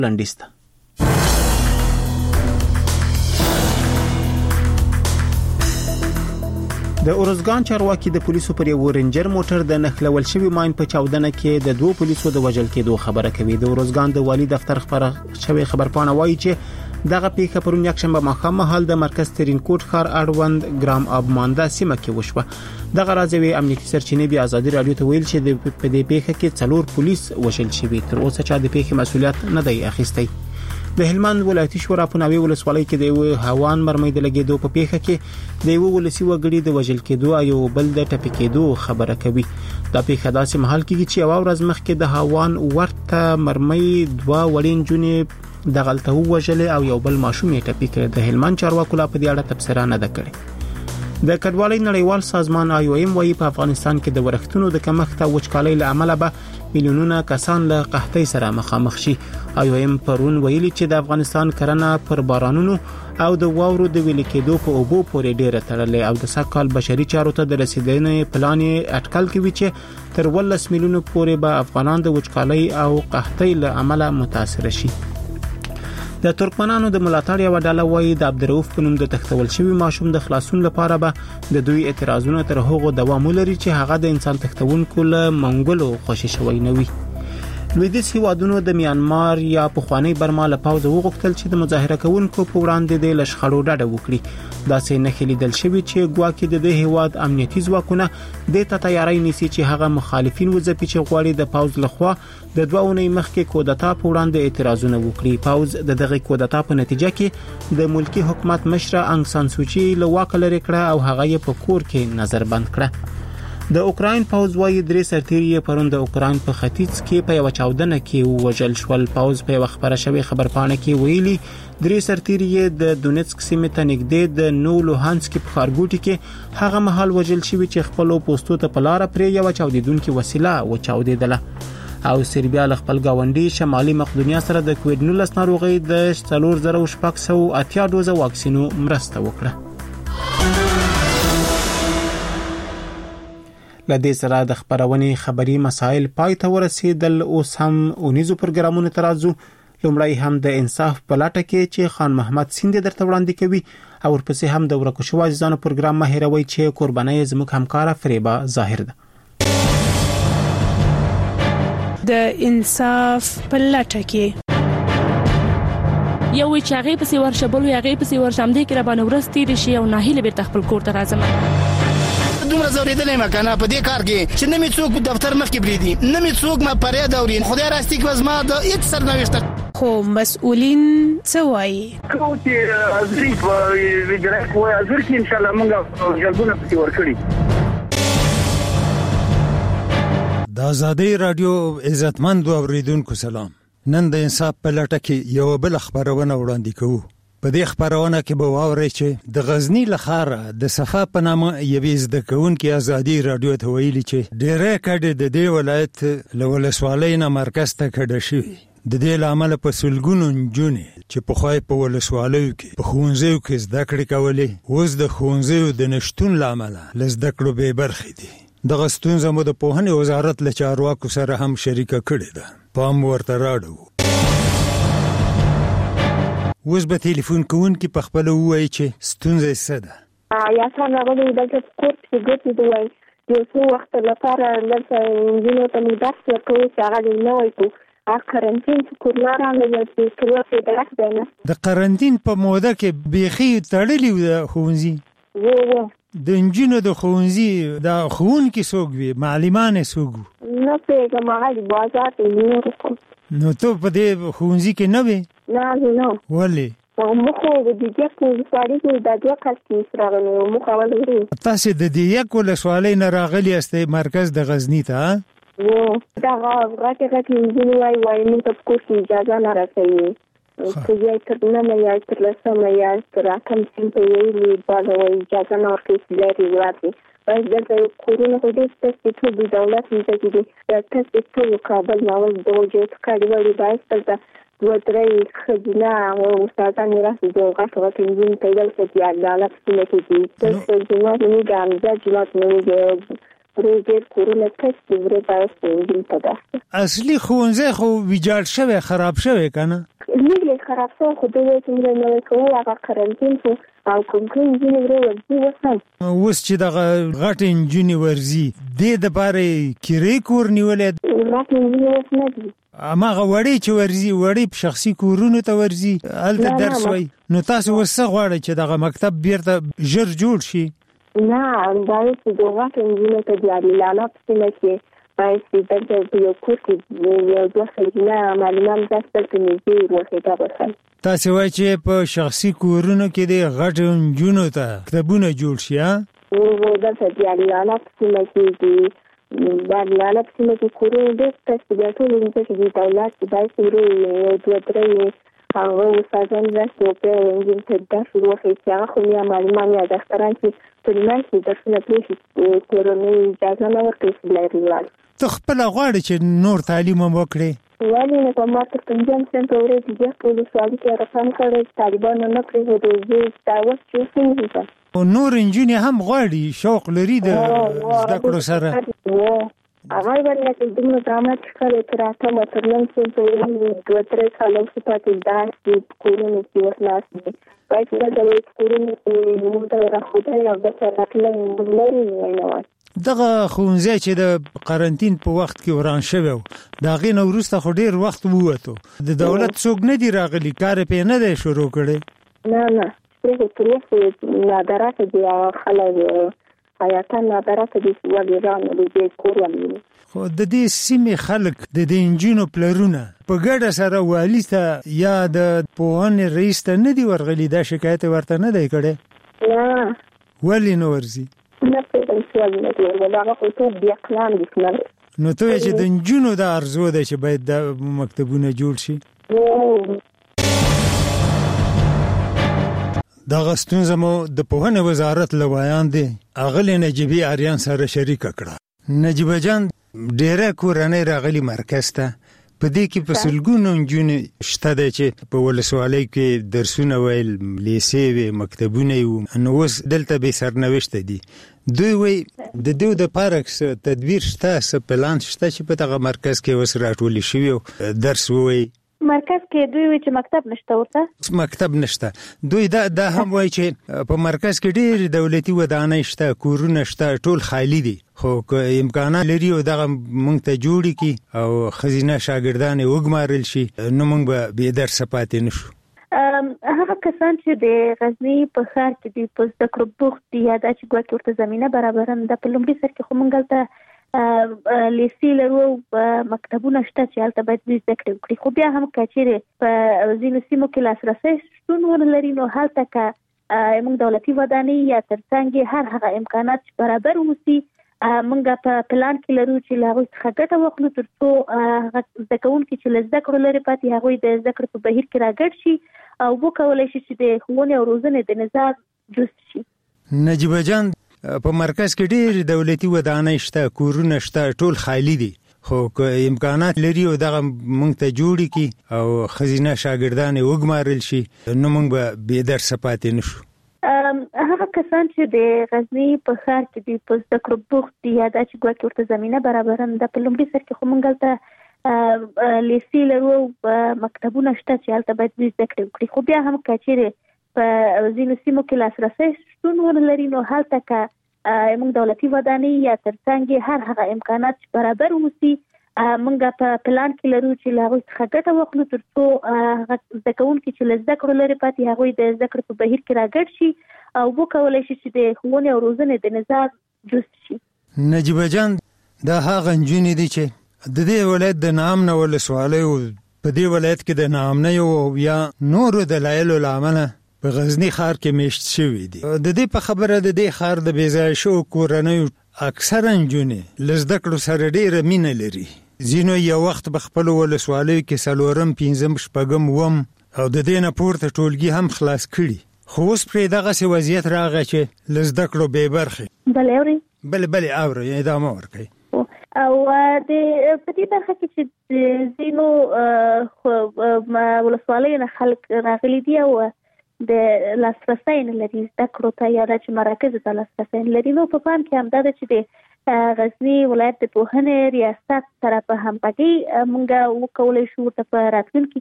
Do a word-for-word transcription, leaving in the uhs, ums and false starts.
لنډیسته. د اورزګان چارواکي د پولیسو پر یو رینجر موټر د نښلول شوی ماین په چاودنه کې د دوه پولیسو د وژل کېدو خبره کوي. د اورزګان د والی دفتر خبره شوی خبرپاڼه وایي چې دغه پیښه پرون یکشنبه ماښام مهال د مرکز ترینکوټ ښار اړوند ګرام آب مانده سیمه کې وشوه. دغه راځوي امنیتي سرچینې بیا ازادي رادیو ته ویل چې د په دې پیښه کې څلور پولیس وژل شوي. تر اوسه چا د پیښې مسؤلیت نه دی اخیستی. د هلمند ولایتي شورا په ناوې ولسوالۍ کې د یو هوان مرمۍ د لګېدو په پیښه کې د یو ولسی وګړي د وژل کېدو او بل د ټپي کېدو خبره کوي. دا پیښه داسې مهال کې چې یو ورځ مخکې د هوان ورته مرمۍ دوه وړین جونې د غلطه وژل او یو بل ماشوم یې ټپي کړ. د هلمند چارواکو لا په دې اړه تبصره نه ده کړې. د کډوالۍ نړیوال سازمان آی او ایم وايي په افغانستان کې د ورښتونو د کمښت او وچکالۍ له امله به میلیونونه کسان له قحطۍ سره مخامخ شي. آی او ایم پرون ویلي چې د افغانستان کرنه پر بارانونو او د واورو د ویل کېدو په اوبو پورې ډیره تړلې او د سږ بشري چارو ته د رسیدنې پلان اټکل کوي چې تر ولس میلیونو پورې به افغانان د وچکالۍ او قحطۍ له امله متاثر شي. د ترکمنانو د ملاتړ یو ډله وایي د عبدالرؤف په نوم د تختول شوی ماشوم د خلاصون لپاره به د دوی اعتراضونه تر هغو دوام ولري چې هغه د انسان تختونکو له منګولو خوشي شوی نه وي. لویدیځ هیوادونو د میانمار یا پخوانی برما له پاوزه وغوښتل چې د مظاهره کوونکو په وړاندې د لشخړو ډډه وکړي. داسې نښې لیدل شوي چې ګواکې د دې هیواد امنیتي ځواکونه دې ته تیاری نیسي چې هغه مخالفین وځپي چې غواړي د پاوز لخوا د دوه اونۍ مخکې کودتا په وړاندې اعتراضونه وکړي. پاوز د دغه کودتا په نتیجه کې د ملکی حکومت مشره انګ سان سوچي له واکه لرې کړه او هغه یې په کور کې نظر بند کړه. د اوکراین پاوز وايي درې سرتیري پرون د اوکراین په ختیځ کې په یو چاودنه کې وژل شول. پاوز په خبره شوی خبرپاڼه کې ویلي درې سرتیري د دونیتسک سیمې ته نږدې د نو لوهانسک په ښارګوټي کې هغه مهال وژل شوی چې خپل پوسټو ته په لار پرې یو چاودیدونکو وسیله وچاودیدله. او سربیا له خپل گاونډي شمالي مقدونیا سره د کووډ نولس ناروغي د څلور زره شپږ سوه اتیا ډوزه واکسینو مرسته وکړه. لدې سره د خبرونې خبري مسائل پای ته ورسېدل. اوس هم اونیزو پروګرامونو ترازو لومړی هم د انصاف په لټه کې چې خان محمد سیند درته وړاندې کوي او ورپسې هم د ورکو شو عزیزانو پروګرام مهیروي چې قرباني زموږ همکار فریبا ظاهر ده. د انصاف په لټه کې یو چې هغه په سیور شبل او هغه په سیور شامدې کې را باندې ورستې رشي او ناهیله به تخپل کور ته راځم. دومره زوریدلې مکنه په دې کار کې چې نمې څوک دفتر مخ کې بریدي نمې څوک ما پرې دوري خدای راستي کې وزما د هیڅ سرنوشت خو مسؤلین څه وایي خو چې ازري په ویډیو کوه ازر کې ان شاء الله موږ جلبونه پتی ورکړي. د آزادۍ رادیو عزتمند اوریدونکو سلام. نن د انصاف په لټه کې یو بل خبرونه وړاندې کوو. په دې خبرونه کې به واورئ چې د غزنی لخر د صفا په نامه یوې زده کوونکې آزادۍ رادیو ته ویلي چې ډېرې کډې د دې ولایت له ولسوالۍ نه مرکز ته کډه شوي. د دې له امله په سلګونو نجونې چې پخوای په ولسوالیو کې په ښوونځیو کې زده کړې کولې اوس د ښوونځیو د نشتون له امله له زده کړو بې برخې دي. دغه ستونزه مو د پوهنې وزارت له چارواکو سره هم شریکه کړې ده. پام ورته راوړو. اوس به تلیفون کوونکی په خپل وایي چې ستونزه څه ده. یا څنګه غوډه دلته کور کې ګټې دوی یو څو وخت لپاره دلته انجینو ته مو درس ورکوي چې هغه نه وایي کو هغه قرنټین چې کورلا راغلی چې کلو کې درس دی نه د قرنټین په موده کې بیخي تړلی و د ښوونځي و و د انجینو د ښوونځي د ښوونکي څوک وي معلمان څوک وو نه پوهېږم هغه د بازار ته یې نو ته په دې ښوونځي کې نه وې؟ نه نه ولې؟ موږ خو د دیګک ولسوالۍ کې د دوه کال کې راغلو موږ اول ورو تاسو د دیګک ولسوالۍ نه راغلي یاستئ مرکز د غزنی ته و دا راکه راکه انجینر وای وای موږ ته کوم اجازه نه راکوي چې یې تر نه یا تر لسمه یا تر کوم څه په ویلي باندې وای اجازه نه ورکوي لري ورته بس دلته کورونه په دې ستاسو ته د دولت نشي دي تاسو ته کابل نو د وجود کډوالي بایسته دوه درې خزینه او استادان راځي د غاښو کې پیدا کړي د عدالت په کې دي تاسو جواب نه ګام دا جواب نه دی ورې کورونه کښې ورې باید څنګه پداسه اصلي ښوونځی خو ویجاړ شوی خراب شوی کنه لږ خراب شوی خو دوی څنګه نو کوو هغه قرنطین شو او کوم کوم ځینې ورې ورځي وسم اوس چې دغه غټ انجونې ورځي دې دپاره کرې کور نیولې غټ انجونې اوس نه دي هماغه وړې چې ورځي وړې په شخصي کورونو ته ورځي هلته درس وایي نو تاسو اوس څه غواړئ چې دغه مکتب بیرته ژر جوړ شي نه باید چې د غټ انجونې ته د عادلانه په سیمه کې باید چې دلته په یو کور کې یو دوه ښځینه معلمان داسې دلته نږدې وښېده بخل تاسې وایي چې په شخصي کورونو کې د غټو نجونو ته مکتبونه جوړ شي ها دلته د عادلانه په سیمه کې د د عادلانه په سیمه کې کورونه ډېر ستاسې بیا ټول ځمکې د دولت چې باید چې ورې یو دوه درې هغه استادان داسې وکړي نجونو ته درس وښیي چې هغه خو یا معلمان یا ډاکټران چې په لمر کې درسونه پرېښي کورنۍ اجازه نه ورکوي چې لرې ولاړ ته خپله غواړې چې نور تعلیم هم وکړې ولې نه په ما تر پنځم صنف ورځې بیا په ولسوالي کې رقم کړی طالبانو نه پرېښودو زه دا اوس چې څنګه او نور نجونې هم غواړي شوق لري د زده کړو سره هغه باندې چې دومره زحمت کړی تر اتمه تر نن صنف ورځې دوه درې کاله وروسته پاتې داسې کورونه کې ورخلاص دي باید چې دلته کورونه کې موږ ته راښودلی او دلته راتللی موږ لرې نه وای دغه ښوونځی چې د قرنطین په وخت کې وران شوی و د هغې نه وروسته خو ډېر وخت ووتو د دولت څوک نه دي راغلي کار یې پرې نه دی شروع کړی نه نه پرېښې تر اوسه نادراته دي هغه خلک حیاتا نادراته دي چې ولې رانه د دې کور ولري خو د دې سیمې خلک د دې نجونو پلرونه په ګډه سره والي ته یا د پوهنې رئیس ته نه دي ورغلي دا شکایت ورته نه دی کړی نه ولې نه ورځي نه پرېږدم چې ولې نه دي ورغلي هغه خو ټول بېعقلان دي که نه نو ته وایې چې د نجونو دا ارزو ده چې باید دا مکتبونه جوړ شي دغه ستونزه مو د پوهنې وزارت له ویاندې اغلې نجیبې آریان سره شریکه کړه نجیبه جان ډېره کورنۍ راغلي مرکز ته په دې کې په سلګونو نجونې شته دی چې په ولسوالۍ کې درسونه ویل لیسې وې مکتبونه یې وو نو اوس دلته بې سرنوشته دي دوی وایي د دوی دپاره څه تدبیر شته څه پلان شته چې په دغه مرکز کې اوس راټولې شوي او درس ووایي مرکز کې دوی وایي چې مکتب نشته ورته مکتب نشته دوی دا دا هم وایي چې په مرکز کې ډېر دولتي ودانۍ شته کورونه شته ټول خالی دي خو که امکانات لري او دغه موږ ته جوړې کړي او ښځینه شاګردان یې وګمارل شي نو موږ به بې درسه پاتې نه شو هغه کسان چې د غزني په ښار کې دي په زده کړو بوخت دي یا دا چې ګواکې ورته زمینه برابره نه ده په لومړي سر کې خو موږ هلته لیسې لرو مکتبونه شته چې هلته باید دوی زده کړې وکړي خو بیا هم که چیرې په ځینو سیمو کې لاسرسی شتون ونه لري نو هلته که موږ دولتي ودانۍ یا تر څنګ هر هغه امکانات چې برابر اوسي موږ په پلان کې لرو چې له هغوی څخه ګټه واخلو تر څو هغه زده کوونکي چې له زده کړو لرې پاتې هغوی د زده کړې په بهیر کې راګډ شي او وکولی شي چې د ښوونې او روزنې د نظام جز شي نجیبه جان په مرکز کې ډېر دولتي ودانۍ شته کورونه شته ټول خالی دي خو که امکانات لري او دغه موږ ته جوړې کړي او ښځینه شاګردان یې وګمارل شي نو موږ به بې درسه پاتې نه شو هغه کسان چې د غزني په ښار کې دي په زده کړو بوخت دي یا دا چې ګواکې ورته زمینه برابره نه ده په لومړي سر کې خو موږ هلته لیسې لرو مکتبونه شته چې هلته باید دوی زده کړې وکړي خو بیا هم که چیرې په ځینو سیمو کې لاسرسی شتون ونه لري نو هلته که موږ دولتي ودانۍ یا تر څنګ هر هغه امکانات چې برابر اوسي موږ په پلان کې لرو چې له هغوی څخه ګټه واخلو تر څو هغه زده کوونکي چې له زده کړو لرې پاتې هغوی د زده کړې په بهیر کې راګډ شي او وکولی شي چې د ښوونې او روزنې د نظام جز شي نجیبه جان دا هغه نجونې دي چې د دې ولایت د ناامنه ولسوالیو په دې ولایت کې د ناامنیو یا نورو دلایلو له امله په غزني ښار کې میشت شوي دي د دې په خبره د دې ښار د بېځایه شوو کورنیو اکثره نجونې له زده کړو سره ډېره مینه لري ځینو یو وخت په خپلو ولسوالیو کې څلورم پنځم شپږم اووم او د دې نه پورته ټولګي هم خلاص کړي خو اوس پرې دغسې وضعیت راغی چې له زده کړو بې برخې بلې اورئ بلې بلې اورئ ادامه ورکوئ او د په دې برخه کې چې ځینو ولسوالیو نه خلک راغلي دي او د لاسرسی نه لري زده کړو ته یا دا چې مراکزو ته لاسرسی نه لري نو په پام کې همدا ده چې د غزنی ولایت د پوهنې ریاست سره په همغږي موږ وکولای شو ته په راتلونکي